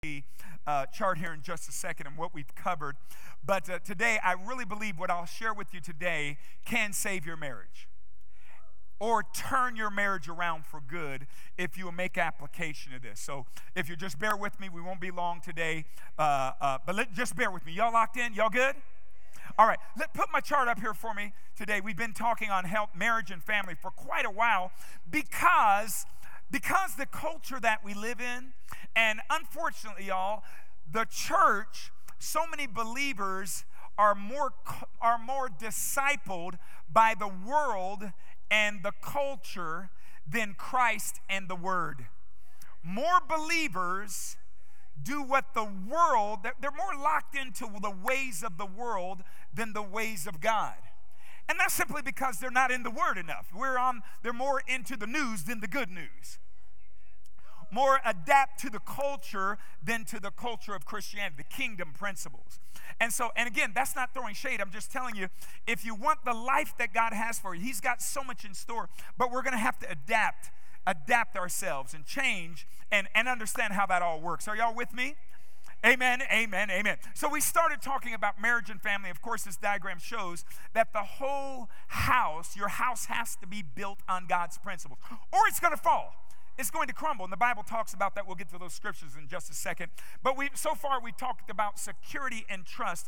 the chart here in just a second and what we've covered. But today, I really believe what I'll share with you today can save your marriage or turn your marriage around for good if you will make application of this. So if you just bear with me, we won't be long today. But just bear with me. Y'all locked in? Y'all good? All right, put my chart up here for me today. We've been talking on health, marriage, and family for quite a while because the culture that we live in, and unfortunately, y'all, the church, so many believers are more discipled by the world and the culture than Christ and the Word. More believers do what the world, they're more locked into the ways of the world than the ways of God. And that's simply because they're not in the Word enough. They're more into the news than the good news. More adapt to the culture than to the culture of Christianity, the kingdom principles. And again, that's not throwing shade. I'm just telling you, if you want the life that God has for you, He's got so much in store, but we're going to have to adapt ourselves and change and understand how that all works. Are y'all with me? Amen, amen, amen. So we started talking about marriage and family. Of course, this diagram shows that the whole house, your house has to be built on God's principles, or it's going to fall. It's going to crumble, and the Bible talks about that. We'll get to those scriptures in just a second. But so far we talked about security and trust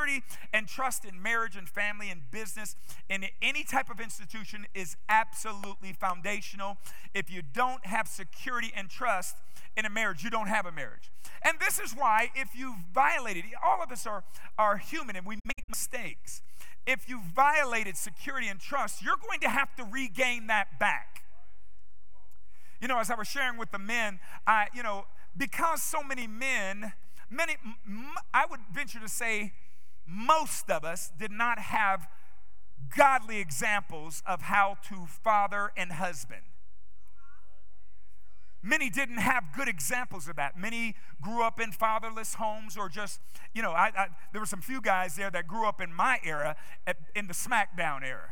in marriage and family and business in any type of institution is absolutely foundational. If you don't have security and trust in a marriage, you don't have a marriage. And this is why if you violated, all of us are human and we make mistakes. If you violated security and trust, you're going to have to regain that back. You know, as I was sharing with the men, because so many men, I would venture to say most of us did not have godly examples of how to father and husband. Many didn't have good examples of that. Many grew up in fatherless homes or just, there were some few guys there that grew up in my era, in the SmackDown era.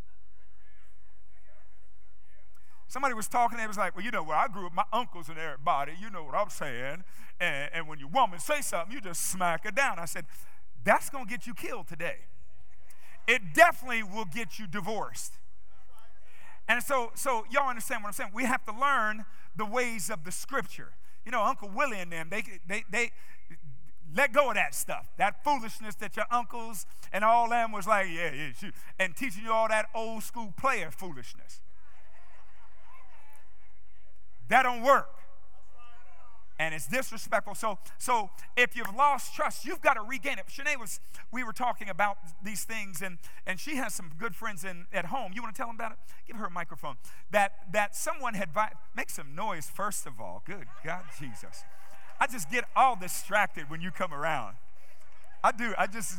Somebody was talking, they was like, well, where I grew up, my uncles and everybody, you know what I'm saying. And when your woman say something, you just smack her down. I said, that's going to get you killed today. It definitely will get you divorced. And so y'all understand what I'm saying? We have to learn the ways of the Scripture. Uncle Willie and them, they let go of that stuff, that foolishness that your uncles and all them was like, and teaching you all that old school player foolishness. That don't work. And it's disrespectful. So if you've lost trust, you've got to regain it. Shanae we were talking about these things, and she has some good friends at home. You want to tell them about it? Give her a microphone. That someone had, make some noise first of all. Good God, Jesus. I just get all distracted when you come around. I do. I just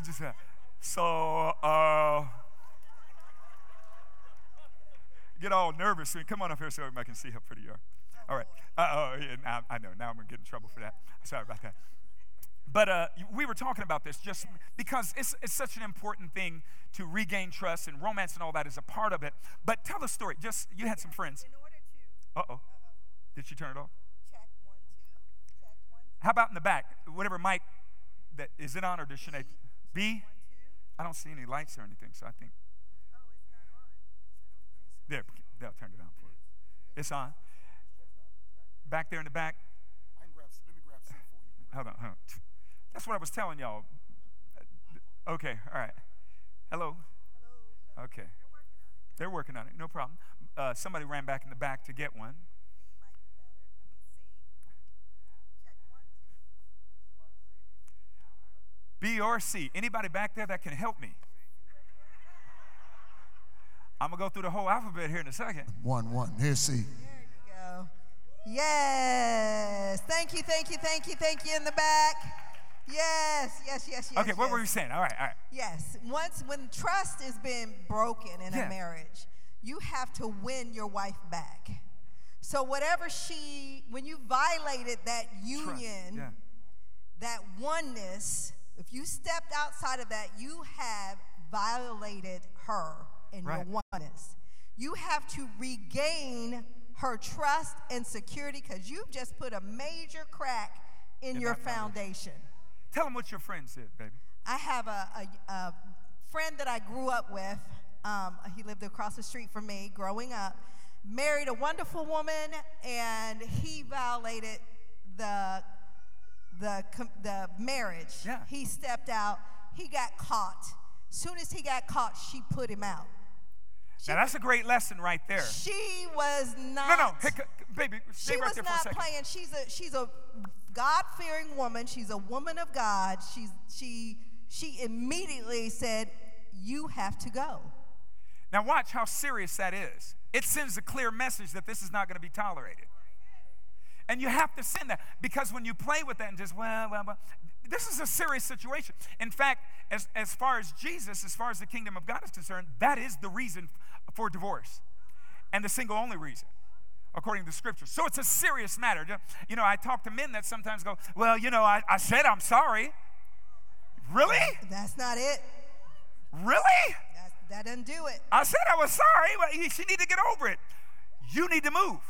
get all nervous. Come on up here so everybody can see how pretty you are. All right. I know. Now I'm going to get in trouble for that. Sorry about that. But we were talking about this just because it's such an important thing to regain trust, and romance and all that is a part of it. But tell the story. You had some friends. In order to... Did she turn it off? Check 1, 2. Check 1, 2. How about in the back? Whatever mic, is it on or does Shanae? B? 1, 2. I don't see any lights or anything, so I think. Oh, it's not on. I don't think so. They'll turn it on for you. It's on. Back there in the back. Let me grab some for you. Hold on. That's what I was telling y'all. Okay, all right. Hello. Hello. Okay. They're working on it. No problem. Somebody ran back in the back to get one. C might be better. C. Check 1, 2. B or C. Anybody back there that can help me? I'm going to go through the whole alphabet here in a second. 1, 1. Here's C. There you go. Yes. Thank you in the back. Yes. Okay, what were you saying? All right. Yes. When trust has been broken in a marriage, you have to win your wife back. So when you violated that union, that oneness, if you stepped outside of that, you have violated her in your oneness. You have to regain her trust and security because you've just put a major crack in your foundation. Tell them what your friend said, baby. I have a friend that I grew up with. He lived across the street from me growing up. Married a wonderful woman, and he violated the marriage. Yeah. He stepped out. He got caught. Soon as he got caught, she put him out. Now that's a great lesson right there. She was not. No, hey, baby, stay right there for a second. She was not playing. She's a God-fearing woman. She's a woman of God. She immediately said, "You have to go." Now watch how serious that is. It sends a clear message that this is not going to be tolerated. And you have to send that, because when you play with that and just, well, this is a serious situation. In fact, as far as Jesus, as far as the kingdom of God is concerned, that is the reason for divorce, and the single only reason, according to the scriptures. So it's a serious matter. You know, I talk to men that sometimes go, well, you know, I said I'm sorry. Really? That's not it. Really? That doesn't do it. I said I was sorry. Well, she need to get over it. You need to move.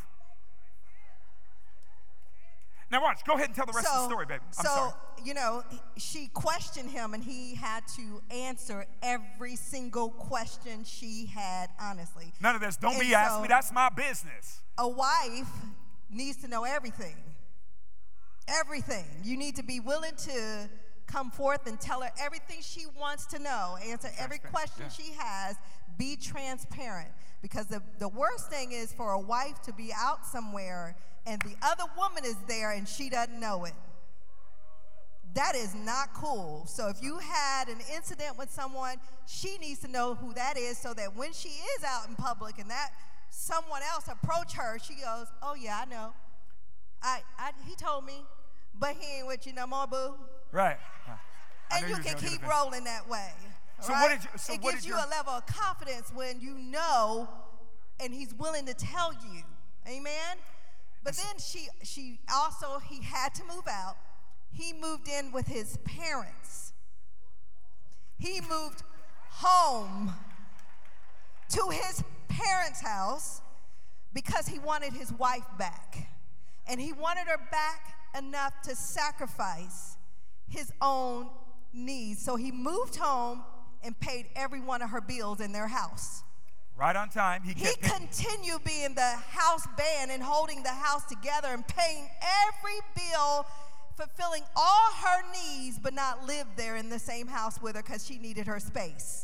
Now watch. Go ahead and tell the rest of the story, baby. I'm sorry. You know, she questioned him, and he had to answer every single question she had, honestly. None of this. Don't be asking me. That's my business. A wife needs to know everything. Everything. You need to be willing to come forth and tell her everything she wants to know. Answer every question she has. Be transparent. Because the worst thing is for a wife to be out somewhere and the other woman is there and she doesn't know it. That is not cool. So if you had an incident with someone, she needs to know who that is, so that when she is out in public and that someone else approach her, she goes, "Oh yeah, I know. He told me, but he ain't with you no more, boo." Right. And you can keep rolling that way. So right? It gives you a level of confidence when you know, and he's willing to tell you. Amen. But then he had to move out. He moved in with his parents. He moved home to his parents' house because he wanted his wife back. And he wanted her back enough to sacrifice his own needs. So he moved home and paid every one of her bills in their house. Right on time. He continued being the house band and holding the house together and paying every bill, fulfilling all her needs, but not live there in the same house with her because she needed her space.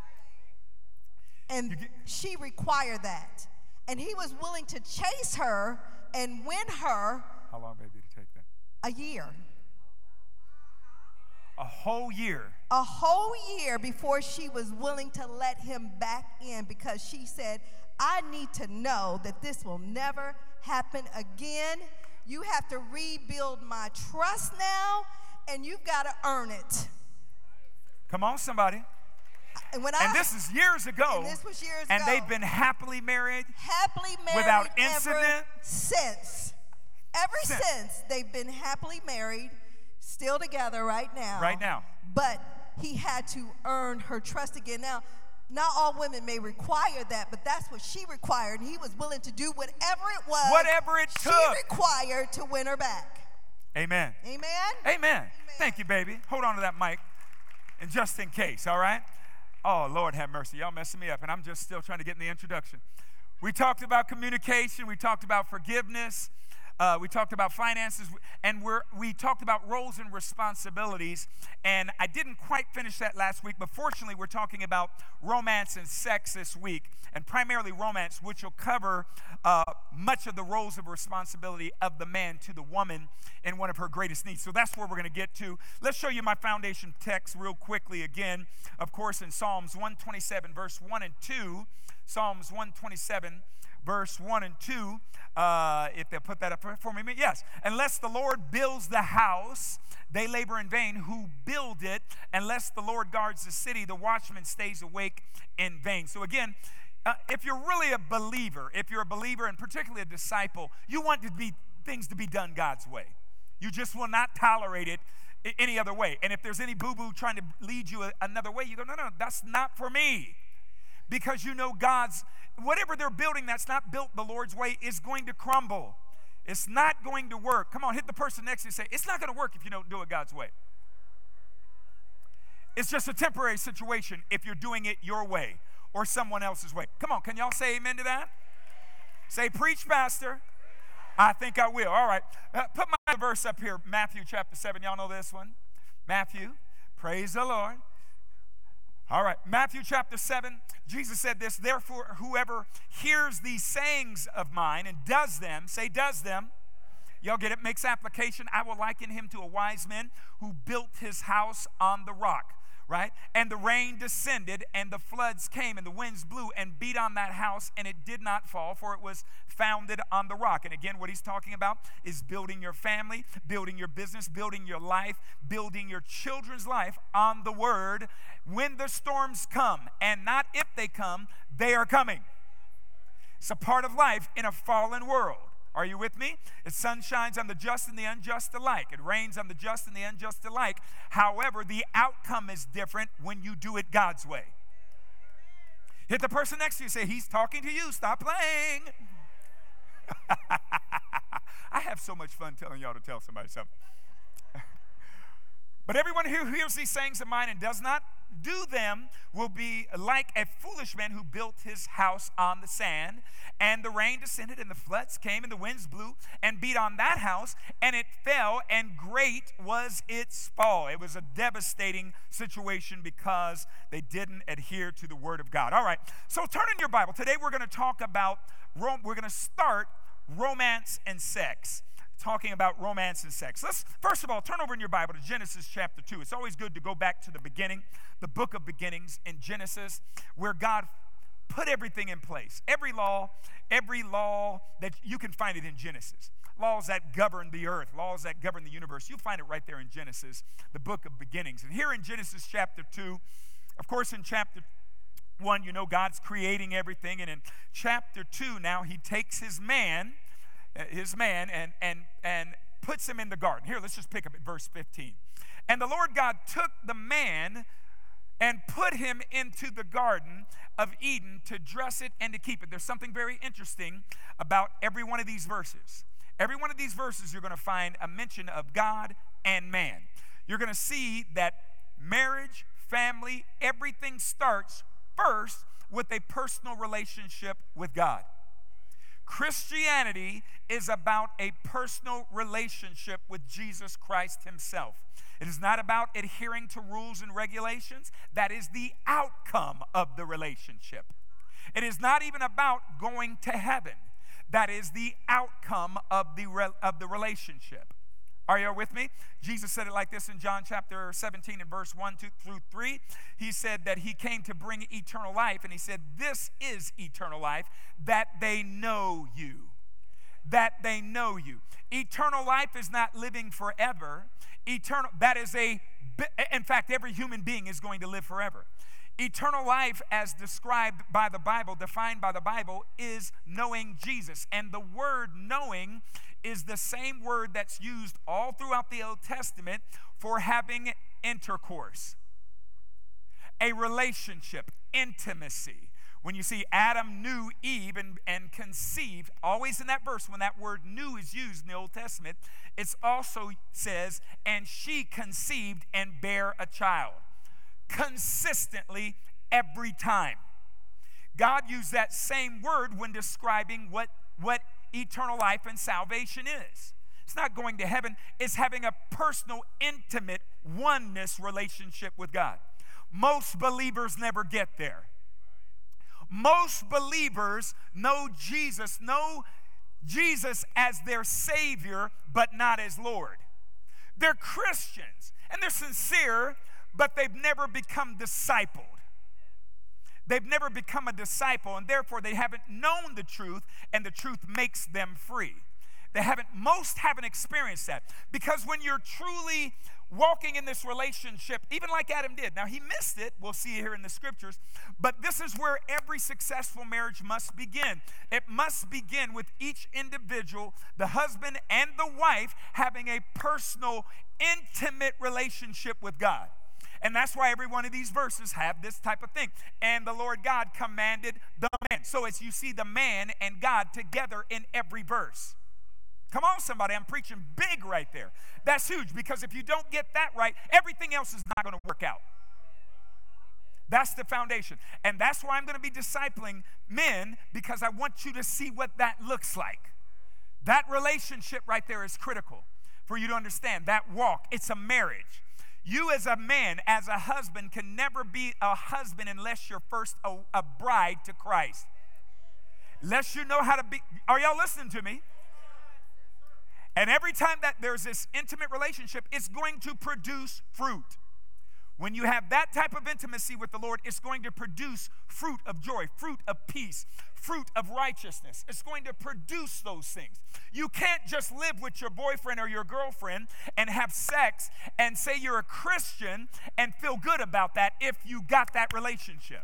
And she required that. And he was willing to chase her and win her. How long, baby, did it take that? A year. A whole year. A whole year before she was willing to let him back in, because she said, "I need to know that this will never happen again. You have to rebuild my trust now, and you've got to earn it." Come on, somebody. And this is years ago. And this was years and ago. they've been happily married. Happily married without incident. Ever since. Ever since they've been happily married, still together right now. Right now. But he had to earn her trust again. Now, not all women may require that, but that's what she required. And he was willing to do whatever it was. Whatever it took. She required to win her back. Amen. Amen? Amen. Thank you, baby. Hold on to that mic, and just in case, all right? Oh, Lord have mercy. Y'all messing me up, and I'm just still trying to get in the introduction. We talked about communication. We talked about forgiveness. We talked about finances, and we talked about roles and responsibilities, and I didn't quite finish that last week, but fortunately we're talking about romance and sex this week, and primarily romance, which will cover much of the roles of responsibility of the man to the woman in one of her greatest needs. So that's where we're going to get to. Let's show you my foundation text real quickly again, of course, in Psalms 127, verse 1 and 2. Psalms 127, verse 1 and 2, if they'll put that up for me. Yes. "Unless the Lord builds the house, they labor in vain who build it. Unless the Lord guards the city, the watchman stays awake in vain." So again, if you're really a believer, and particularly a disciple, you want things to be done God's way. You just will not tolerate it any other way. And if there's any boo-boo trying to lead you another way, you go, no, that's not for me. Because you know whatever they're building that's not built the Lord's way is going to crumble. It's not going to work. Come on, hit the person next to you and say, it's not going to work if you don't do it God's way. It's just a temporary situation if you're doing it your way or someone else's way. Come on, can y'all say amen to that? Say, preach, Pastor. I think I will. All right. Put my verse up here, Matthew chapter 7. Y'all know this one? Matthew, praise the Lord. All right, Matthew chapter 7, Jesus said this, therefore whoever hears these sayings of mine and does them, say does them, y'all get it, makes application, I will liken him to a wise man who built his house on the rock, right? And the rain descended and the floods came and the winds blew and beat on that house and it did not fall, for it was founded on the rock. And again, what he's talking about is building your family, building your business, building your life, building your children's life on the word. When the storms come, and not if they come, they are coming. It's a part of life in a fallen world. Are you with me? The sun shines on the just and the unjust alike. It rains on the just and the unjust alike. However, the outcome is different when you do it God's way. Hit the person next to you and say, he's talking to you. Stop playing. I have so much fun telling y'all to tell somebody something. But everyone who hears these sayings of mine and does not do them will be like a foolish man who built his house on the sand, and the rain descended and the floods came and the winds blew and beat on that house, and it fell, and great was its fall. It was a devastating situation because they didn't adhere to the word of God. All right, so turn in your Bible. Today we're going to talk about we're going to start romance and sex. Talking about romance and sex. Let's, first of all, turn over in your Bible to Genesis chapter 2. It's always good to go back to the beginning, the book of beginnings in Genesis, where God put everything in place. Every law that you can find it in Genesis. Laws that govern the earth, laws that govern the universe. You'll find it right there in Genesis, the book of beginnings. And here in Genesis chapter 2, of course in chapter 1, you know God's creating everything. And in chapter 2 now, he takes his man and puts him in the garden. Here, let's just pick up at verse 15. And the Lord God took the man and put him into the garden of Eden to dress it and to keep it. There's something very interesting about every one of these verses. Every one of these verses you're going to find a mention of God and man. You're going to see that marriage, family, everything starts first with a personal relationship with God. Christianity is about a personal relationship with Jesus Christ himself. It is not about adhering to rules and regulations. That is the outcome of the relationship. It is not even about going to heaven. That is the outcome of the relationship. Are you with me? Jesus said it like this in John chapter 17 and verse 1 through 3. He said that he came to bring eternal life, and he said, this is eternal life, that they know you. That they know you. Eternal life is not living forever. In fact, every human being is going to live forever. Eternal life, as described by the Bible, defined by the Bible, is knowing Jesus. And the word knowing is the same word that's used all throughout the Old Testament for having intercourse, a relationship, intimacy. When you see Adam knew Eve and conceived, always in that verse, when that word knew is used in the Old Testament, it also says, and she conceived and bare a child. Consistently, every time. God used that same word when describing what eternal life and salvation is. It's not going to heaven. It's having a personal, intimate oneness relationship with God. Most believers never get there. Most believers know Jesus as their Savior, but not as Lord. They're Christians, and they're sincere, but they've never become discipled. They've never become a disciple, and therefore they haven't known the truth, and the truth makes them free. Most haven't experienced that. Because when you're truly walking in this relationship, even like Adam did. Now, he missed it. We'll see it here in the scriptures. But this is where every successful marriage must begin. It must begin with each individual, the husband and the wife, having a personal, intimate relationship with God. And that's why every one of these verses have this type of thing. And the Lord God commanded the man. So as you see the man and God together in every verse. Come on, somebody. I'm preaching big right there. That's huge, because if you don't get that right, everything else is not going to work out. That's the foundation. And that's why I'm going to be discipling men, because I want you to see what that looks like. That relationship right there is critical for you to understand. That walk, it's a marriage. You as a man, as a husband, can never be a husband unless you're first a bride to Christ. Unless you know how to be. Are y'all listening to me? And every time that there's this intimate relationship, it's going to produce fruit. When you have that type of intimacy with the Lord, it's going to produce fruit of joy, fruit of peace, fruit of righteousness. It's going to produce those things. You can't just live with your boyfriend or your girlfriend and have sex and say you're a Christian and feel good about that if you got that relationship.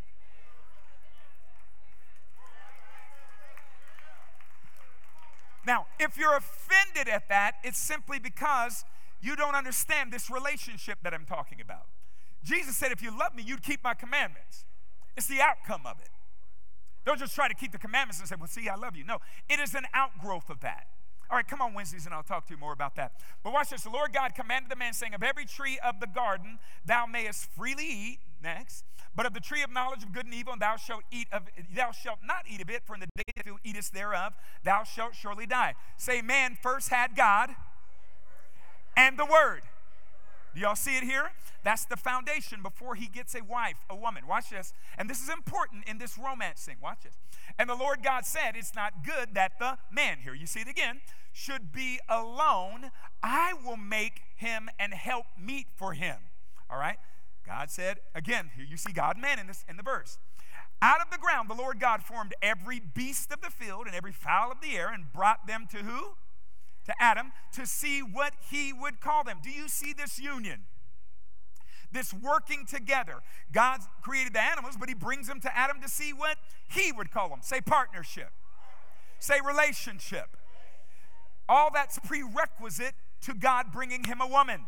Now, if you're offended at that, it's simply because you don't understand this relationship that I'm talking about. Jesus said, if you love me, you'd keep my commandments. It's the outcome of it. Don't just try to keep the commandments and say, well, see, I love you. No, it is an outgrowth of that. All right, come on Wednesdays and I'll talk to you more about that. But watch this. The Lord God commanded the man, saying, of every tree of the garden thou mayest freely eat. Next. But of the tree of knowledge of good and evil, and thou shalt not eat of it, for in the day that thou eatest thereof, thou shalt surely die. Say, man first had God and the Word. Do y'all see it here? That's the foundation before he gets a wife, a woman. Watch this. And this is important in this romance thing. Watch this. And the Lord God said, it's not good that the man, here you see it again, should be alone. I will make him and help meet for him. All right? God said, again, here you see God and man in the verse. Out of the ground the Lord God formed every beast of the field and every fowl of the air and brought them to who? To Adam, to see what he would call them. Do you see this union? This working together. God created the animals, but he brings them to Adam to see what he would call them. Say partnership. Say relationship. All that's prerequisite to God bringing him a woman.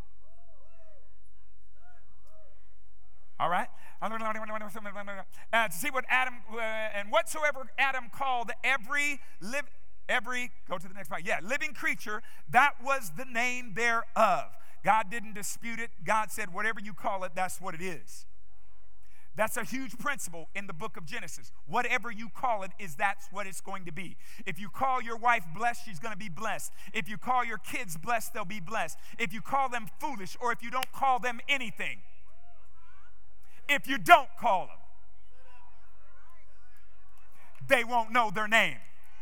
All right? To see what Adam, and whatsoever Adam called every, go to the next part. Yeah, living creature, that was the name thereof. God didn't dispute it. God said, whatever you call it, that's what it is. That's a huge principle in the book of Genesis. Whatever you call it that's what it's going to be. If you call your wife blessed, she's going to be blessed. If you call your kids blessed, they'll be blessed. If you call them foolish, or if you don't call them anything. If you don't call them, they won't know their name.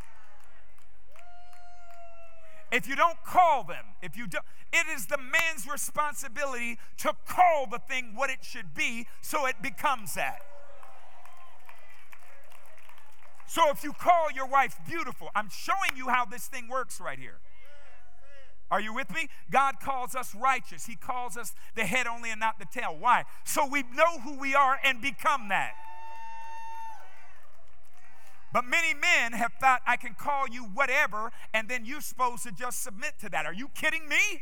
If you don't call them, it is the man's responsibility to call the thing what it should be so it becomes that. So if you call your wife beautiful, I'm showing you how this thing works right here. Are you with me? God calls us righteous. He calls us the head only and not the tail. Why? So we know who we are and become that. But many men have thought, I can call you whatever, and then you're supposed to just submit to that. Are you kidding me?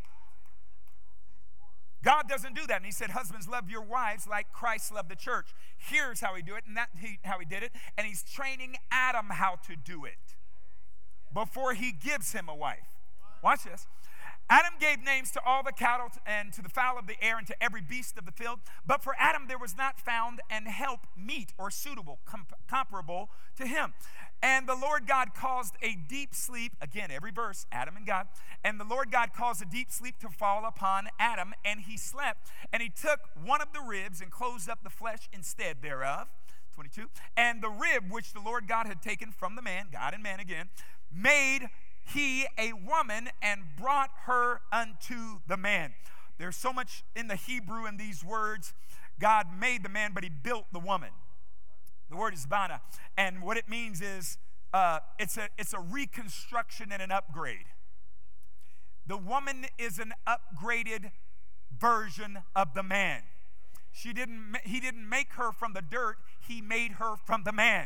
God doesn't do that. And he said, husbands, love your wives like Christ loved the church. Here's how he do it, and how he did it. And he's training Adam how to do it before he gives him a wife. Watch this. Adam gave names to all the cattle and to the fowl of the air and to every beast of the field. But for Adam there was not found an help meet or suitable, comparable to him. And the Lord God caused a deep sleep, again, every verse, Adam and God. And the Lord God caused a deep sleep to fall upon Adam, and he slept. And he took one of the ribs and closed up the flesh instead thereof. 22. And the rib which the Lord God had taken from the man, God and man again, made he a woman and brought her unto the man. There's so much in the Hebrew in these words. God made the man, but he built the woman. The word is bana, and what it means is it's a reconstruction and an upgrade. The woman is an upgraded version of the man. He didn't make her from the dirt. He made her from the man.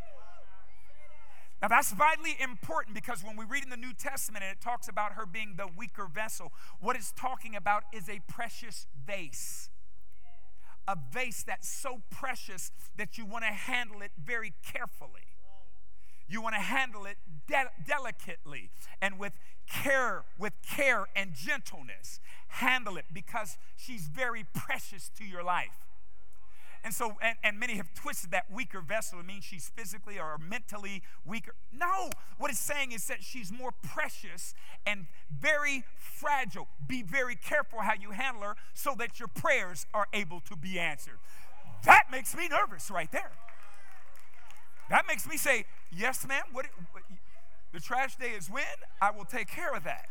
Now that's vitally important, because when we read in the New Testament and it talks about her being the weaker vessel, what it's talking about is a precious vase. A vase that's so precious that you want to handle it very carefully. You want to handle it delicately and with care and gentleness. Handle it because she's very precious to your life. And so, and many have twisted that weaker vessel. It means she's physically or mentally weaker. No, what it's saying is that she's more precious and very fragile. Be very careful how you handle her so that your prayers are able to be answered. That makes me nervous right there. That makes me say, yes, ma'am, the trash day is when? I will take care of that.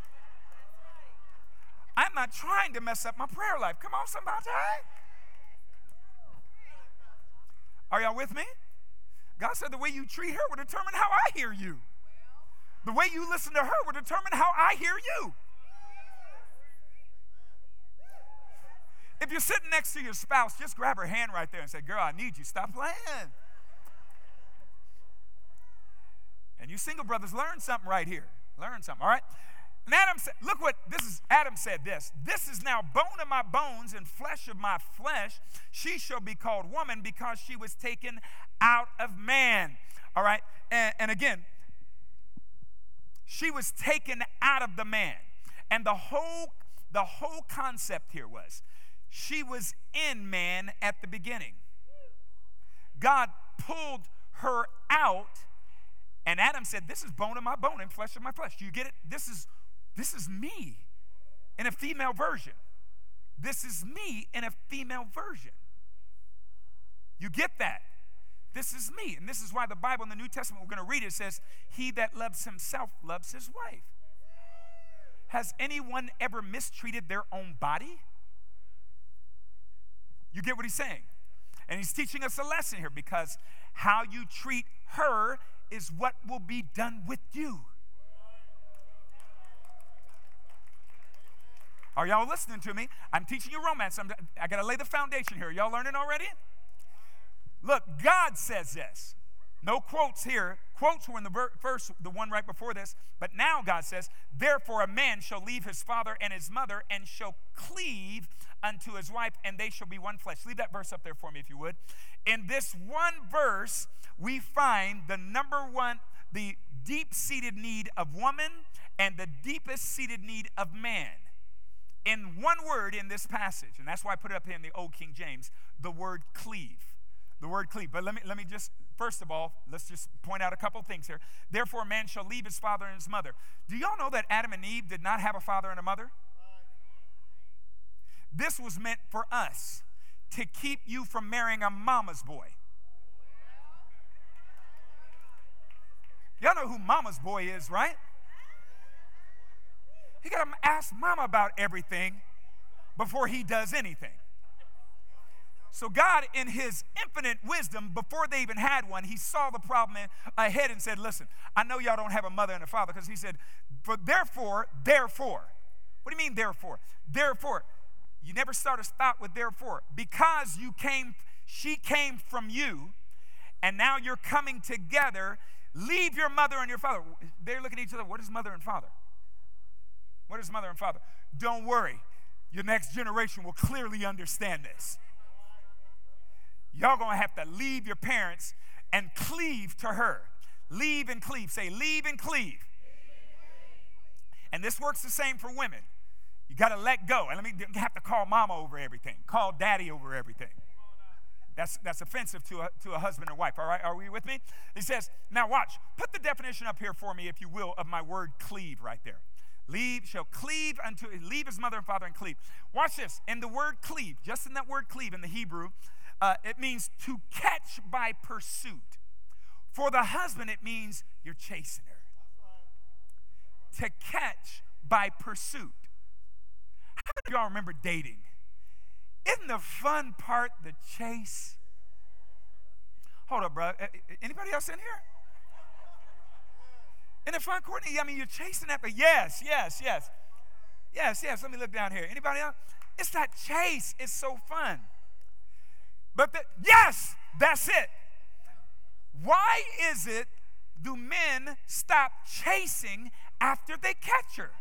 I'm not trying to mess up my prayer life. Come on, somebody. Are y'all with me? God said the way you treat her will determine how I hear you. The way you listen to her will determine how I hear you. If you're sitting next to your spouse, just grab her hand right there and say, girl, I need you. Stop playing. And you single brothers, learn something right here. Learn something, all right? And Adam said, look what this is. Adam said this. This is now bone of my bones and flesh of my flesh. She shall be called woman because she was taken out of man. All right? And again, she was taken out of the man. And the whole concept here was she was in man at the beginning. God pulled her out, and Adam said, this is bone of my bone and flesh of my flesh. Do you get it? This is me in a female version. This is me in a female version. You get that? This is me. And this is why the Bible in the New Testament, we're going to read it, says, he that loves himself loves his wife. Has anyone ever mistreated their own body? You get what he's saying? And he's teaching us a lesson here because how you treat her is what will be done with you. Are y'all listening to me? I'm teaching you romance. I got to lay the foundation here. Y'all learning already? Look, God says this. No quotes here. Quotes were in the verse, the one right before this. But now God says, therefore a man shall leave his father and his mother and shall cleave unto his wife, and they shall be one flesh. Leave that verse up there for me if you would. In this one verse, we find the number one, the deep-seated need of woman and the deepest-seated need of man. In one word in this passage, and that's why I put it up here in the Old King James, the word cleave. The word cleave. But let me just, first of all, let's just point out a couple things here. Therefore, a man shall leave his father and his mother. Do y'all know that Adam and Eve did not have a father and a mother? This was meant for us to keep you from marrying a mama's boy. Y'all know who mama's boy is, right? You got to ask mama about everything before he does anything. So God, in his infinite wisdom, before they even had one, he saw the problem ahead and said, listen, I know y'all don't have a mother and a father, because he said, therefore. What do you mean, therefore? Therefore. You never start a thought with therefore. Because she came from you, and now you're coming together, leave your mother and your father. They're looking at each other. What is mother and father? What is mother and father? Don't worry. Your next generation will clearly understand this. Y'all going to have to leave your parents and cleave to her. Leave and cleave. Say, leave and cleave. And this works the same for women. You got to let go. And you have to call mama over everything. Call daddy over everything. That's offensive to a husband or wife. All right, are we with me? He says, now watch. Put the definition up here for me, if you will, of my word cleave right there. Leave his mother and father and cleave. Watch this. In the word cleave, just in that word cleave in the Hebrew, it means to catch by pursuit. For the husband, it means you're chasing her. To catch by pursuit. How many of y'all remember dating? Isn't the fun part the chase? Hold up, bro. Anybody else in here? Isn't it fun, Courtney? I mean, you're chasing that, but yes. Let me look down here. Anybody else? It's that chase. It's so fun. But yes, that's it. Why is it do men stop chasing after they catch her?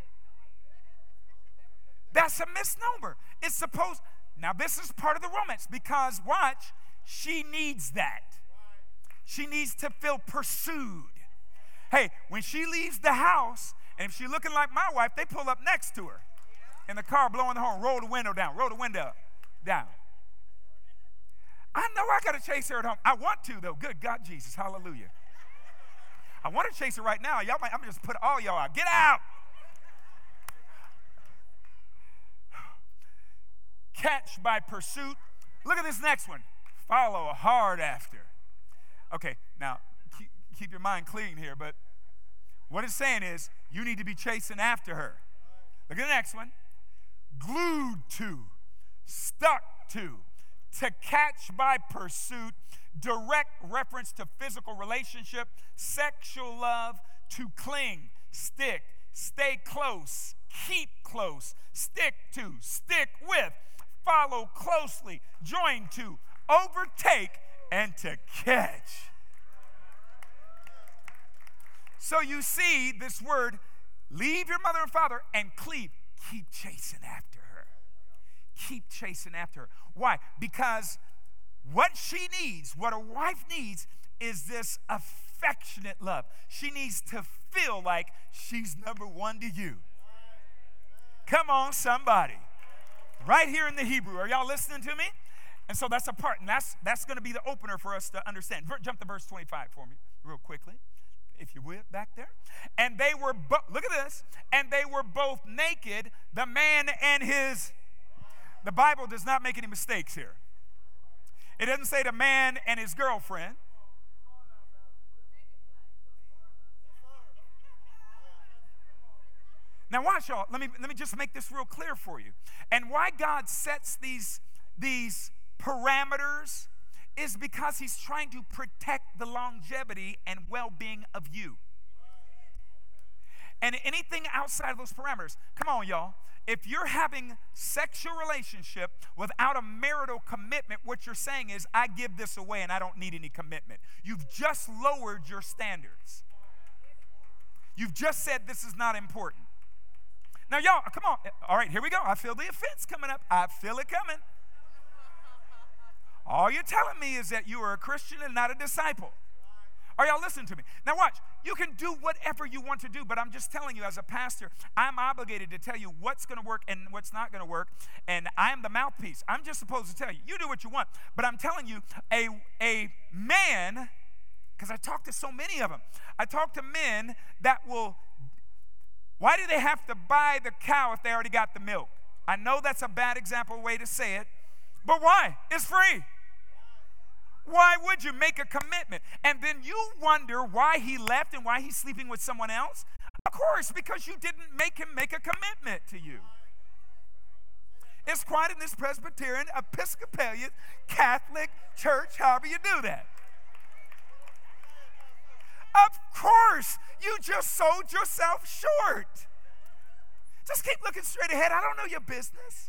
That's a misnomer. It's supposed, now this is part of the romance, because watch, she needs that. She needs to feel pursued. Hey, when she leaves the house, and if she's looking like my wife, they pull up next to her in the car, blowing the horn, roll the window down, roll the window down. I know I got to chase her at home. I want to, though. Good God, Jesus. Hallelujah. I want to chase her right now. I'm going to just put all y'all out. Get out. Catch by pursuit. Look at this next one. Follow hard after. Okay, now, keep your mind clean here, but what it's saying is you need to be chasing after her. Look at the next one. Glued to, stuck to catch by pursuit, direct reference to physical relationship, sexual love, to cling, stick, stay close, keep close, stick to, stick with, follow closely, join to, overtake, and to catch. So you see this word, leave your mother and father and cleave. Keep chasing after her. Keep chasing after her. Why? Because what she needs, what a wife needs, is this affectionate love. She needs to feel like she's number one to you. Come on, somebody. Right here in the Hebrew. Are y'all listening to me? And so that's a part, and that's going to be the opener for us to understand. Jump to verse 25 for me real quickly, if you would, back there. And they were, look at this, and they were both naked, the man and his. The Bible does not make any mistakes here. It doesn't say the man and his girlfriend. Now watch, y'all. Let me just make this real clear for you. And why God sets these parameters is because he's trying to protect the longevity and well-being of you. And anything outside of those parameters, come on, y'all. If you're having sexual relationship without a marital commitment, what you're saying is, I give this away and I don't need any commitment. You've just lowered your standards. You've just said this is not important. Now, y'all, come on. All right, here we go. I feel the offense coming up. I feel it coming. All you're telling me is that you are a Christian and not a disciple. Are y'all listening to me? Now watch, you can do whatever you want to do, but I'm just telling you as a pastor, I'm obligated to tell you what's going to work and what's not going to work, and I am the mouthpiece. I'm just supposed to tell you. You do what you want, but I'm telling you, a man, because I talk to so many of them, I talk to men that will, why do they have to buy the cow if they already got the milk? I know that's a bad example way to say it, but why? It's free. Why would you make a commitment? And then you wonder why he left and why he's sleeping with someone else? Of course, because you didn't make him make a commitment to you. It's quite in this Presbyterian, Episcopalian, Catholic church, however you do that. Of course, you just sold yourself short. Just keep looking straight ahead. I don't know your business.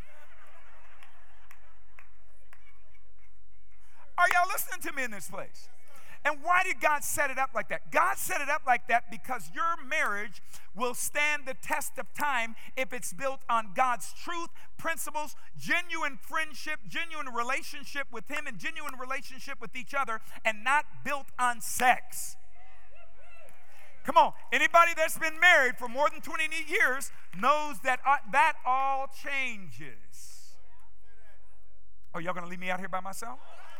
Are y'all listening to me in this place? And why did God set it up like that? God set it up like that because your marriage will stand the test of time if it's built on God's truth, principles, genuine friendship, genuine relationship with Him, and genuine relationship with each other, and not built on sex. Come on, anybody that's been married for more than 20 years knows that that all changes. Oh, y'all gonna leave me out here by myself?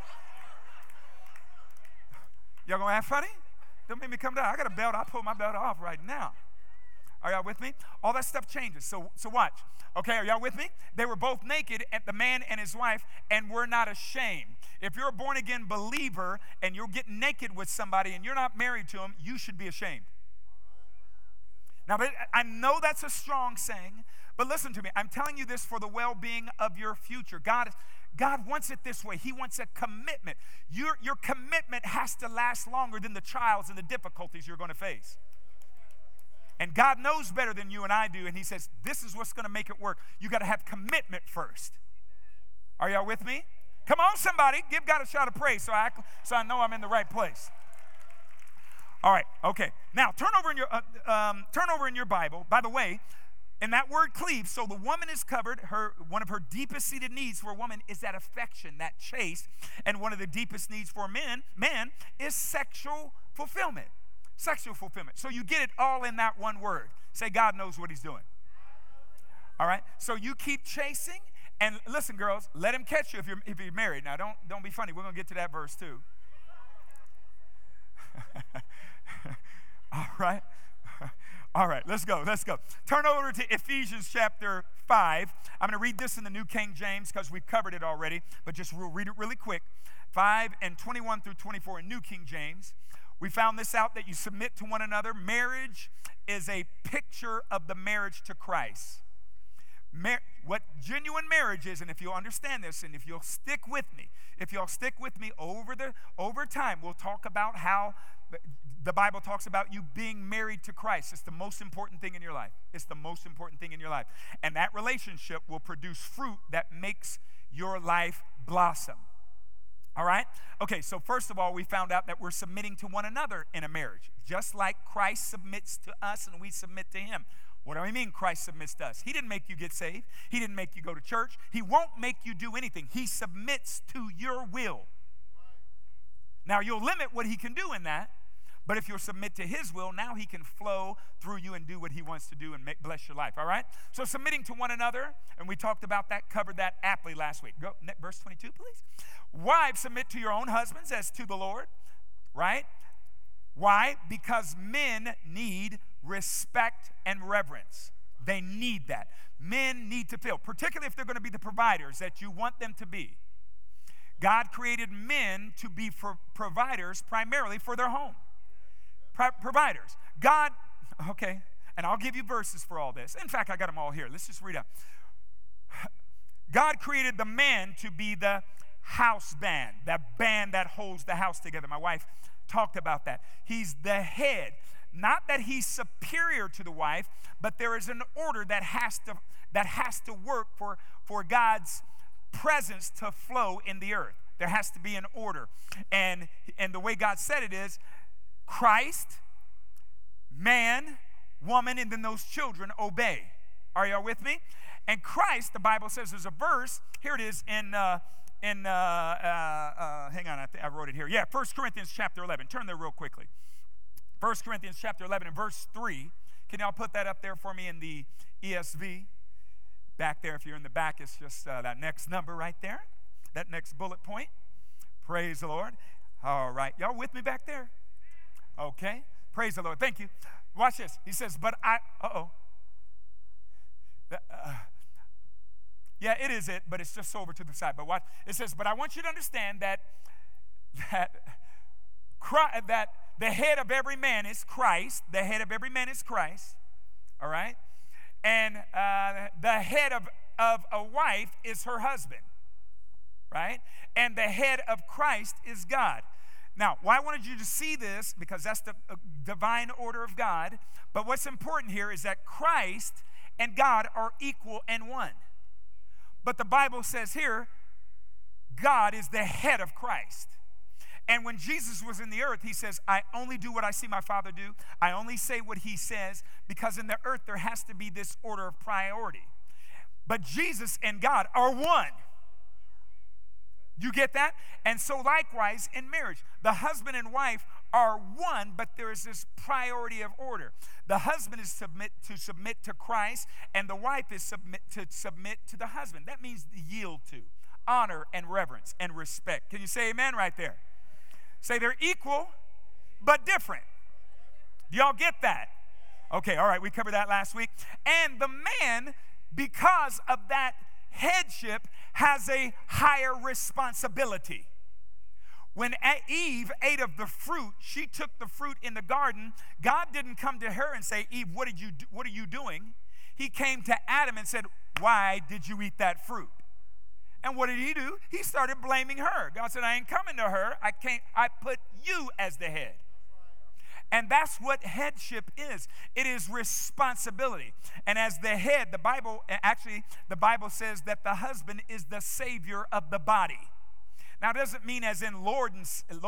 Y'all gonna act funny? Don't make me come down. I got a belt. I'll pull my belt off right now. Are y'all with me? All that stuff changes. So watch. Okay, are y'all with me? They were both naked, the man and his wife, and were not ashamed. If you're a born-again believer and you're getting naked with somebody and you're not married to him, you should be ashamed. Now, I know that's a strong saying, but listen to me. I'm telling you this for the well-being of your future. God wants it this way. He wants a commitment. Your commitment has to last longer than the trials and the difficulties you're going to face. And God knows better than you and I do, and He says, this is what's going to make it work. You got to have commitment first. Are y'all with me? Come on, somebody. Give God a shout of praise so I know I'm in the right place. All right, okay. Now, turn over in your Bible. By the way, And that word cleave, so the woman is covered. One of her deepest seated needs for a woman is that affection, that chase. And one of the deepest needs for man is sexual fulfillment. Sexual fulfillment. So you get it all in that one word. Say, God knows what he's doing. All right? So you keep chasing. And listen, girls, let him catch you if you're married. Now, don't be funny. We're going to get to that verse too. All right. All right, let's go. Turn over to Ephesians chapter 5. I'm going to read this in the New King James because we've covered it already, but just we'll read it really quick. 5 and 21 through 24 in New King James. We found this out that you submit to one another. Marriage is a picture of the marriage to Christ. What genuine marriage is, and if you'll understand this, and if you'll stick with me, over time, we'll talk about how the Bible talks about you being married to Christ. It's the most important thing in your life. And that relationship will produce fruit that makes your life blossom. All right? Okay, so first of all, we found out that we're submitting to one another in a marriage, just like Christ submits to us and we submit to him. What do I mean Christ submits to us? He didn't make you get saved. He didn't make you go to church. He won't make you do anything. He submits to your will. Now, you'll limit what he can do in that, but if you'll submit to his will, now he can flow through you and do what he wants to do and bless your life, all right? So submitting to one another, and we talked about that, covered that aptly last week. Go, verse 22, please. Wives, submit to your own husbands as to the Lord, right? Why? Because men need respect and reverence. They need that. Men need to feel, particularly if they're going to be the providers that you want them to be. God created men to be providers primarily for their home. Providers. God, okay, and I'll give you verses for all this. In fact, I got them all here. Let's just read up. God created the man to be the house band, that band that holds the house together. My wife talked about that. He's the head. Not that he's superior to the wife, but there is an order that has to work for God's presence to flow in the earth. There has to be an order. And the way God said it is Christ, man, woman, and then those children obey. Are y'all with me? And Christ, the Bible says, there's a verse. Here it is in hang on, I wrote it here. Yeah, 1 Corinthians chapter 11. Turn there real quickly. 1 Corinthians chapter 11 and verse 3. Can y'all put that up there for me in the ESV? Back there, if you're in the back, it's just that next number right there. That next bullet point. Praise the Lord. All right. Y'all with me back there? Okay. Praise the Lord. Thank you. Watch this. He says, but yeah, it is it, but it's just over to the side. But watch. It says, but I want you to understand that the head of every man is Christ. The head of every man is Christ. All right? And the head of a wife is her husband. Right? And the head of Christ is God. Now, why I wanted you to see this, because that's the divine order of God. But what's important here is that Christ and God are equal and one. But the Bible says here, God is the head of Christ. And when Jesus was in the earth, he says, I only do what I see my Father do. I only say what he says, because in the earth there has to be this order of priority. But Jesus and God are one. You get that? And so likewise in marriage, the husband and wife are one, but there is this priority of order. The husband is to submit to Christ, and the wife is to submit to the husband. That means to yield to, honor and reverence and respect. Can you say amen right there? Say they're equal, but different. Do y'all get that? Okay, all right, we covered that last week. And the man, because of that headship, has a higher responsibility. When Eve ate of the fruit, she took the fruit in the garden. God didn't come to her and say, Eve, what are you doing? He came to Adam and said, why did you eat that fruit? And what did he do? He started blaming her. God said, I ain't coming to her. I put you as the head. And that's what headship is. It is responsibility. And as the head, the Bible says that the husband is the savior of the body. Now, it doesn't mean as in Lord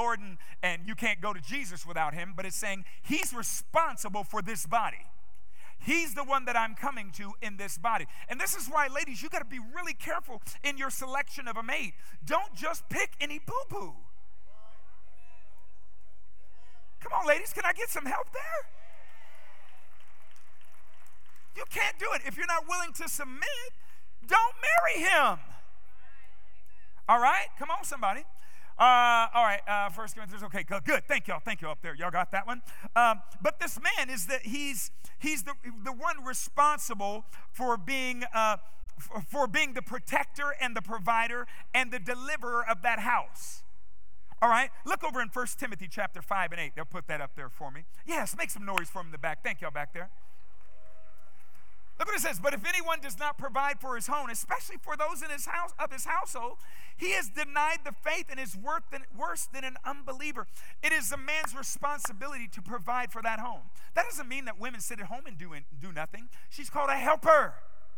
and you can't go to Jesus without him, but it's saying he's responsible for this body. He's the one that I'm coming to in this body. And this is why, ladies, you got to be really careful in your selection of a mate. Don't just pick any boo-boo. Come on, ladies, can I get some help there? You can't do it. If you're not willing to submit, don't marry him. All right? Come on, somebody. All right, 1 Corinthians, okay, good. Thank y'all up there. Y'all got that one? But this man is that he's the one responsible for being the protector and the provider and the deliverer of that house. All right, look over in 1 Timothy chapter 5 and 8. They'll put that up there for me. Yes, make some noise for him in the back. Thank y'all back there. Look what it says. But if anyone does not provide for his home, especially for those in his house of his household, he has denied the faith and is worse than an unbeliever. It is a man's responsibility to provide for that home. That doesn't mean that women sit at home and do nothing. She's called a helper.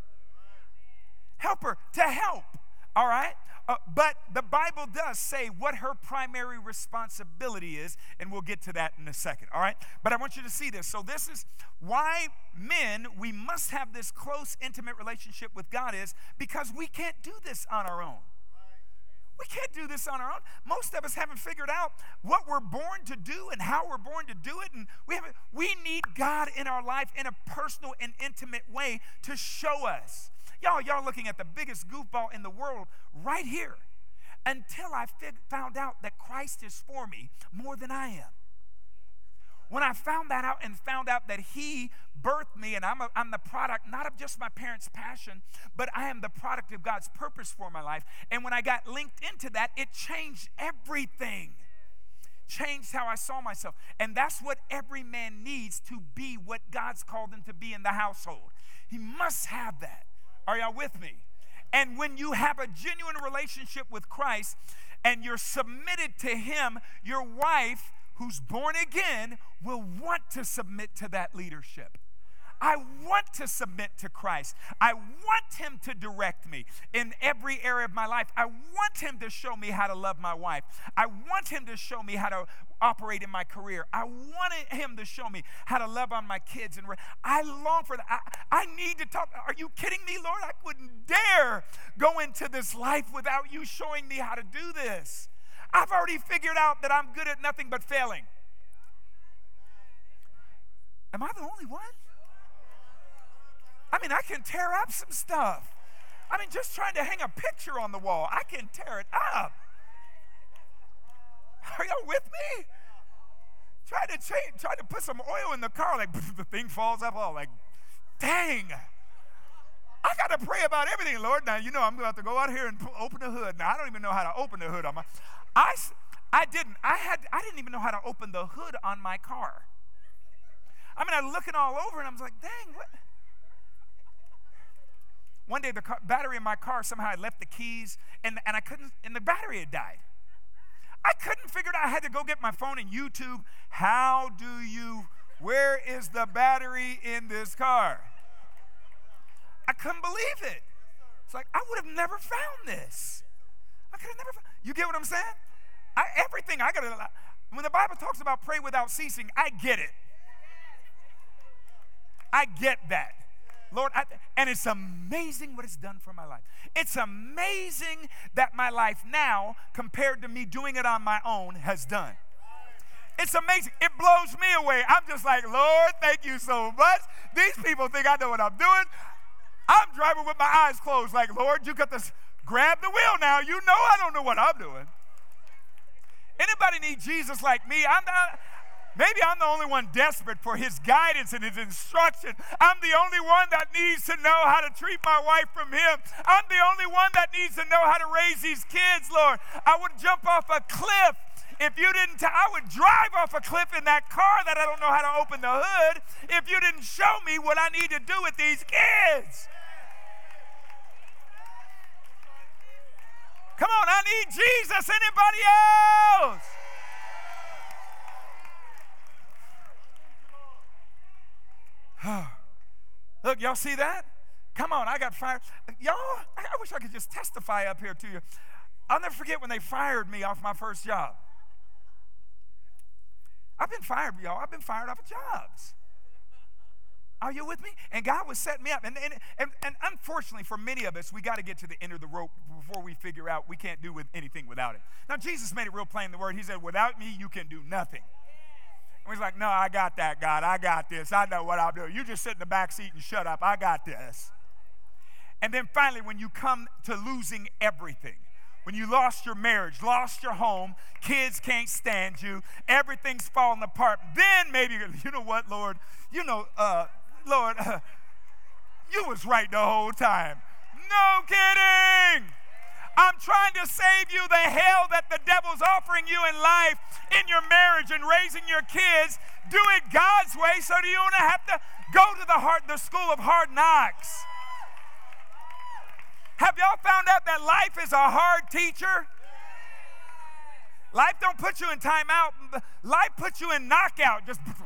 Helper, to help. All right? But the Bible does say what her primary responsibility is, and we'll get to that in a second, all right? But I want you to see this. So this is why men, we must have this close, intimate relationship with God is because we can't do this on our own. We can't do this on our own. Most of us haven't figured out what we're born to do and how we're born to do it, and we need God in our life in a personal and intimate way to show us. Y'all looking at the biggest goofball in the world right here until I found out that Christ is for me more than I am. When I found that out and found out that he birthed me and I'm the product not of just my parents' passion, but I am the product of God's purpose for my life. And when I got linked into that, it changed everything. Changed how I saw myself. And that's what every man needs to be what God's called him to be in the household. He must have that. Are y'all with me? And when you have a genuine relationship with Christ and you're submitted to him, your wife, who's born again, will want to submit to that leadership. I want to submit to Christ. I want him to direct me in every area of my life. I want him to show me how to love my wife. I want him to show me how to operate in my career. I wanted him to show me how to love on my kids. And I long for that. I need to talk. Are you kidding me, Lord? I wouldn't dare go into this life without you showing me how to do this. I've already figured out that I'm good at nothing but failing. Am I the only one? I mean, I can tear up some stuff. I mean, just trying to hang a picture on the wall, I can tear it up. Are y'all with me? Try to put some oil in the car, like the thing falls up. All like, dang. I got to pray about everything, Lord. Now, you know I'm going to have to go out here and open the hood. Now, I don't even know how to open the hood on my. I didn't even know how to open the hood on my car. I mean, I'm looking all over, and I was like, dang, what? One day, the battery in my car, somehow I left the keys, and I couldn't, and the battery had died. I couldn't figure it out. I had to go get my phone and YouTube. Where is the battery in this car? I couldn't believe it. It's like, I would have never found this. I could have never found. You get what I'm saying? When the Bible talks about pray without ceasing, I get it. I get that. Lord, and it's amazing what it's done for my life. It's amazing that my life now, compared to me doing it on my own, has done. It's amazing. It blows me away. I'm just like, Lord, thank you so much. These people think I know what I'm doing. I'm driving with my eyes closed like, Lord, you got to grab the wheel now. You know I don't know what I'm doing. Anybody need Jesus like me? Maybe I'm the only one desperate for his guidance and his instruction. I'm the only one that needs to know how to treat my wife from him. I'm the only one that needs to know how to raise these kids, Lord. I would jump off a cliff if you didn't. I would drive off a cliff in that car that I don't know how to open the hood if you didn't show me what I need to do with these kids. Come on, I need Jesus. Anybody else? Look, y'all see that? Come on, I got fired. Y'all, I wish I could just testify up here to you. I'll never forget when they fired me off my first job. I've been fired, y'all. I've been fired off of jobs. Are you with me? And God was setting me up. And unfortunately for many of us, we got to get to the end of the rope before we figure out we can't do anything without him. Now, Jesus made it real plain in the word. He said, without me, you can do nothing. And he's like, no, I got that, God. I got this. I know what I'll do. You just sit in the back seat and shut up. I got this. And then finally, when you come to losing everything, when you lost your marriage, lost your home, kids can't stand you, everything's falling apart, then maybe, you know what, Lord? You know, Lord, you was right the whole time. No kidding. I'm trying to save you the hell that the devil's offering you in life, in your marriage and raising your kids. Do it God's way so you don't have to go to the school of hard knocks. Have y'all found out that life is a hard teacher? Life don't put you in timeout. Life puts you in knockout.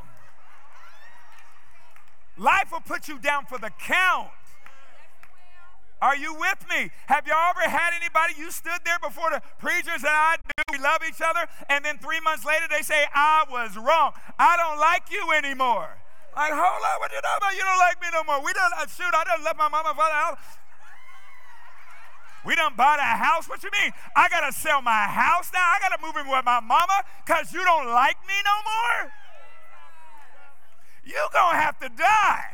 Life will put you down for the count. Are you with me? Have y'all ever had anybody, you stood there before the preachers and I do, we love each other, and then 3 months later they say, I was wrong. I don't like you anymore. Like, hold on, what you know about? You don't like me no more. I done left my mama and father out. We done bought a house. What you mean? I got to sell my house now? I got to move in with my mama because you don't like me no more? You going to have to die.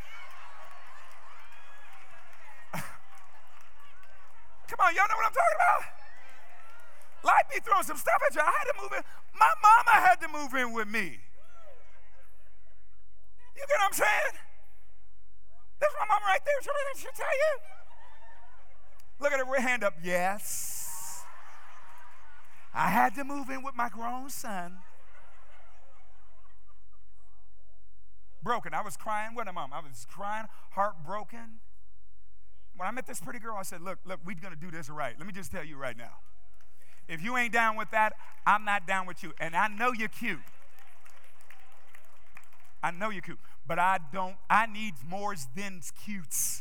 Come on, y'all know what I'm talking about? Life be throwing some stuff at you. I had to move in. My mama had to move in with me. You get what I'm saying? That's my mama right there. She'll tell you. Look at her hand up. Yes. I had to move in with my grown son. Broken. I was crying with her mom. I was crying, heartbroken. When I met this pretty girl, I said, look, we're going to do this right. Let me just tell you right now. If you ain't down with that, I'm not down with you. And I know you're cute. I know you're cute. But I need more than cutes.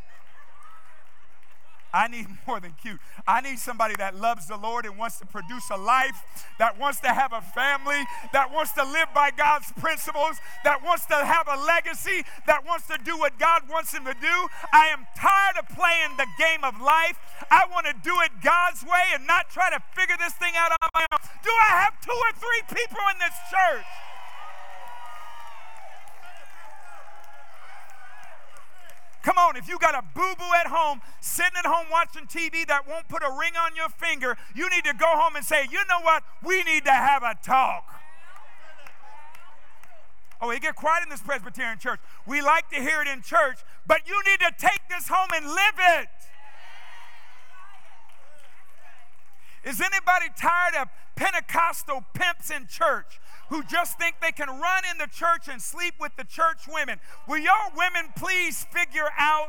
I need more than cute. I need somebody that loves the Lord and wants to produce a life, that wants to have a family, that wants to live by God's principles, that wants to have a legacy, that wants to do what God wants him to do. I am tired of playing the game of life. I want to do it God's way and not try to figure this thing out on my own. Do I have 2 or 3 people in this church? Come on, if you got a boo-boo at home, sitting at home watching TV that won't put a ring on your finger, you need to go home and say, you know what? We need to have a talk. Oh, it get quiet in this Presbyterian church. We like to hear it in church, but you need to take this home and live it. Is anybody tired of Pentecostal pimps in church who just think they can run in the church and sleep with the church women? Will y'all women please figure out?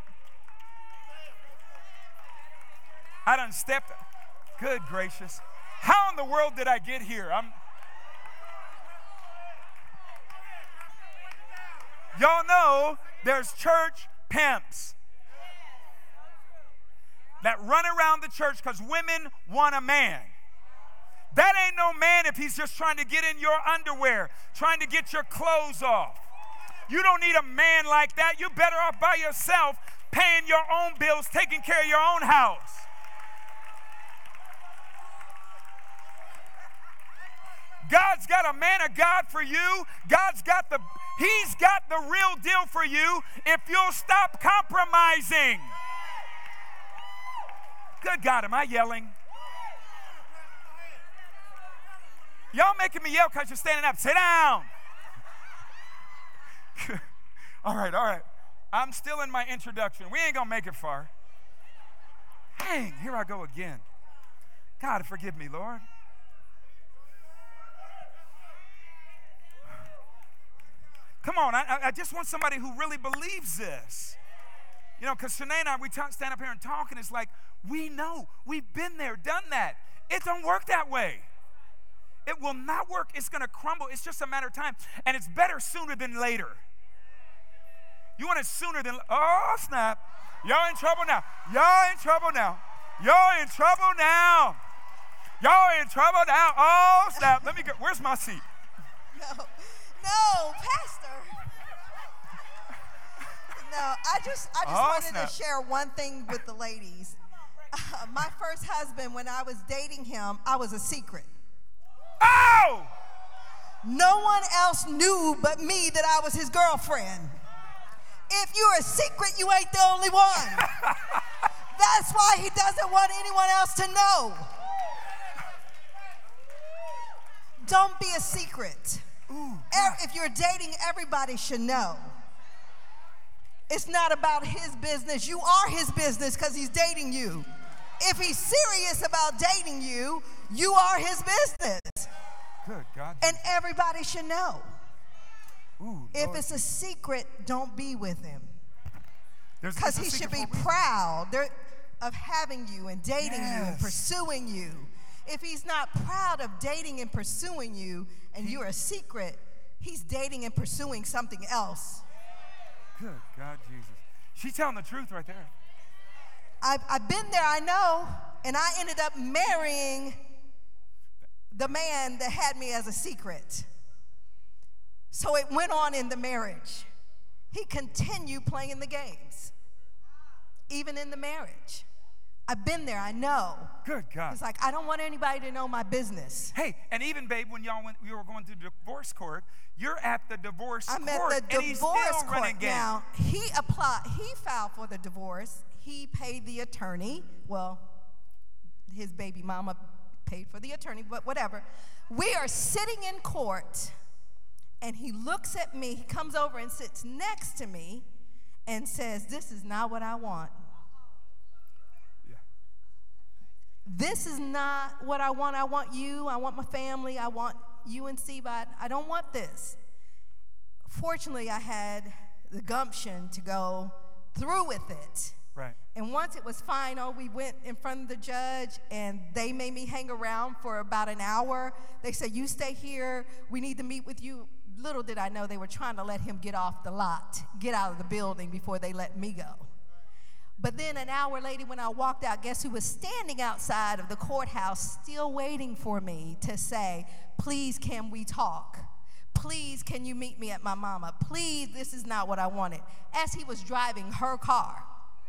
I done stepped. Good gracious. How in the world did I get here? Y'all know there's church pimps that run around the church because women want a man. That ain't no man if he's just trying to get in your underwear, trying to get your clothes off. You don't need a man like that. You're better off by yourself, paying your own bills, taking care of your own house. God's got a man of God for you. He's got the real deal for you if you'll stop compromising. Good God, am I yelling? Y'all making me yell because you're standing up. Sit down. All right. I'm still in my introduction. We ain't going to make it far. Dang, here I go again. God, forgive me, Lord. Come on, I just want somebody who really believes this. You know, because Shanae and I, we stand up here and talk, and it's like, we know. We've been there, done that. It don't work that way. It will not work. It's going to crumble. It's just a matter of time. And it's better sooner than later. You want it sooner than, oh, snap. Y'all in trouble now. Y'all in trouble now. Y'all in trouble now. Y'all in trouble now. Oh, snap. Let me get, where's my seat? No, Pastor. No, I just wanted to share one thing with the ladies. My first husband, when I was dating him, I was a secret. Oh! No one else knew but me that I was his girlfriend. If you're a secret, you ain't the only one. That's why he doesn't want anyone else to know. Don't be a secret. If you're dating, everybody should know. It's not about his business. You are his business because he's dating you. If he's serious about dating you, you are his business. Good God. And everybody should know. Ooh, if Lord. it's a secret, don't be with him. Because he should be proud of having you and dating you and pursuing you. If he's not proud of dating and pursuing you and you're a secret, he's dating and pursuing something else. Good God, Jesus. She's telling the truth right there. I've been there, I know, and I ended up marrying the man that had me as a secret. So it went on in the marriage. He continued playing the games, even in the marriage. I've been there, I know. Good God. It's like, I don't want anybody to know my business. Hey, and even, babe, when you were going to divorce court, you're at the divorce court. I'm at the and he's divorce still court. running game. Now, he filed for the divorce. He paid the attorney. Well, his baby mama paid for the attorney, but whatever. We are sitting in court, and he looks at me. He comes over and sits next to me and says, "This is not what I want. Yeah. This is not what I want. I want you. I want my family. I want you and Seabot. I don't want this." Fortunately, I had the gumption to go through with it. Right. And once it was final, we went in front of the judge, and they made me hang around for about an hour. They said, "You stay here. We need to meet with you." Little did I know they were trying to let him get off the lot, get out of the building before they let me go. But then an hour later when I walked out, guess who was standing outside of the courthouse still waiting for me to say, "Please, can we talk? Please, can you meet me at my mama? Please, this is not what I wanted." As he was driving her car,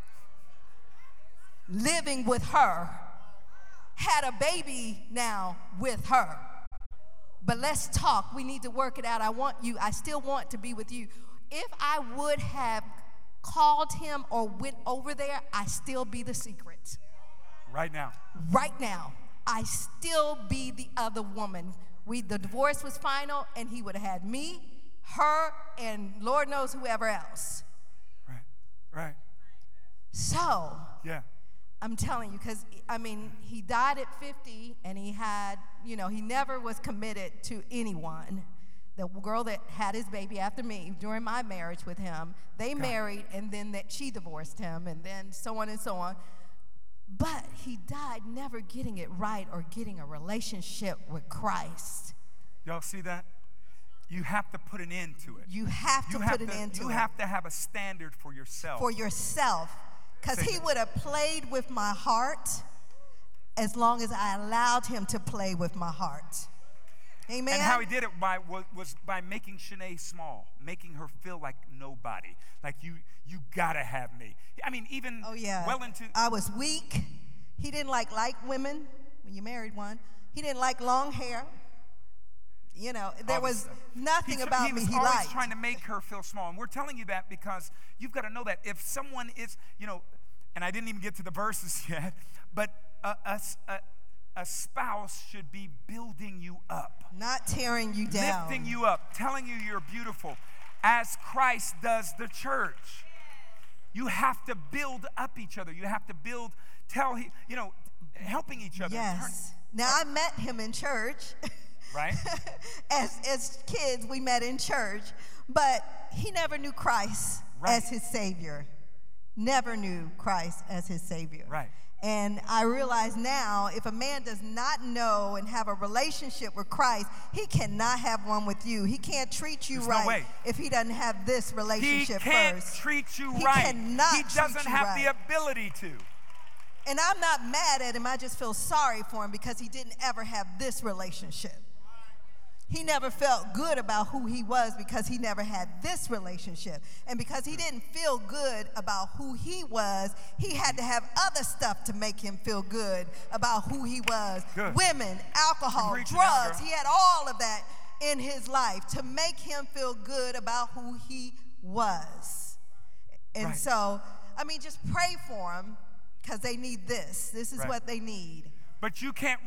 living with her, had a baby now with her. But let's talk. We need to work it out. I want you. I still want to be with you. If I would have called him or went over there, I still be the secret. Right now. Right now, I still be the other woman. The divorce was final, and he would have had me, her, and Lord knows whoever else. Right. Right. So. Yeah. I'm telling you, because, I mean, he died at 50, and he had, he never was committed to anyone. The girl that had his baby after me, during my marriage with him, they married, and then she divorced him, and then so on and so on. But he died never getting it right or getting a relationship with Christ. Y'all see that? You have to put an end to it. You have to put an end to it. You have to have a standard for yourself. For yourself. Because he would have played with my heart as long as I allowed him to play with my heart. Amen? And how he did it was by making Shanae small, making her feel like nobody. Like, you got to have me. I mean, even well into... I was weak. He didn't like women when you married one. He didn't like long hair. There was nothing about me he liked. He was always trying to make her feel small. And we're telling you that because you've got to know that if someone is, and I didn't even get to the verses yet, but a spouse should be building you up. Not tearing you down. Lifting you up, telling you you're beautiful, as Christ does the church. You have to build up each other. You have to helping each other. Yes. Now, I met him in church. Right? As kids, we met in church, but he never knew Christ as his Savior. Never knew Christ as his Savior. Right. And I realize now, if a man does not know and have a relationship with Christ, he cannot have one with you. He can't treat you right if he doesn't have this relationship first. He can't treat you right. He cannot treat you right. He doesn't have the ability to. And I'm not mad at him. I just feel sorry for him because he didn't ever have this relationship. He never felt good about who he was because he never had this relationship. And because he didn't feel good about who he was, he had to have other stuff to make him feel good about who he was. Good. Women, alcohol, drugs. He had all of that in his life to make him feel good about who he was. And so, I mean, just pray for them because they need this. This is what they need. But you can't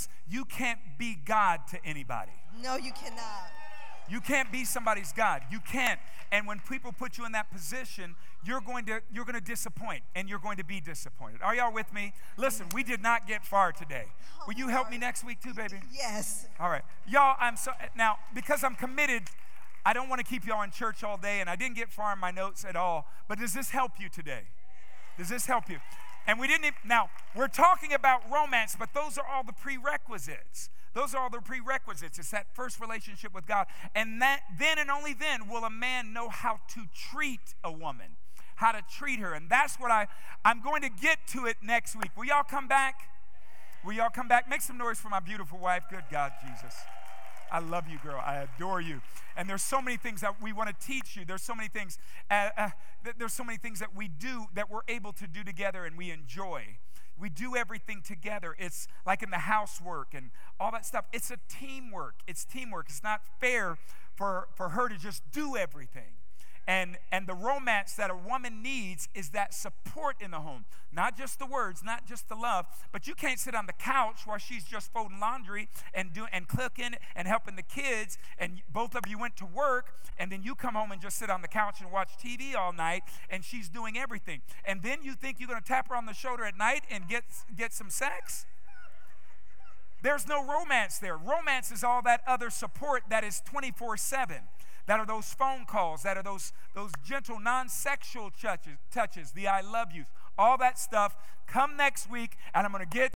be God to anybody. No, you cannot. You can't be somebody's God. You can't. And when people put you in that position, you're going to disappoint, and you're going to be disappointed. Are y'all with me? Listen, we did not get far today. Will you help me next week too, baby? Yes. All right. Y'all, now, because I'm committed, I don't want to keep y'all in church all day, and I didn't get far in my notes at all. But does this help you today? Does this help you? And now, we're talking about romance, but those are all the prerequisites. Those are all the prerequisites. It's that first relationship with God. And then and only then will a man know how to treat a woman, how to treat her. And that's what I'm going to get to it next week. Will y'all come back? Will y'all come back? Make some noise for my beautiful wife. Good God, Jesus. I love you, girl. I adore you. And there's so many things that we want to teach you. There's so many things. There's so many things that we do that we're able to do together and we enjoy. We do everything together. It's like in the housework and all that stuff. It's a teamwork. It's teamwork. It's not fair for her to just do everything. And the romance that a woman needs is that support in the home. Not just the words, not just the love, but you can't sit on the couch while she's just folding laundry and cooking and helping the kids, and both of you went to work, and then you come home and just sit on the couch and watch TV all night, and she's doing everything. And then you think you're going to tap her on the shoulder at night and get some sex? There's no romance there. Romance is all that other support that is 24/7. That are those phone calls, that are those gentle, non-sexual touches, the I love yous, all that stuff. Come next week, and I'm going to get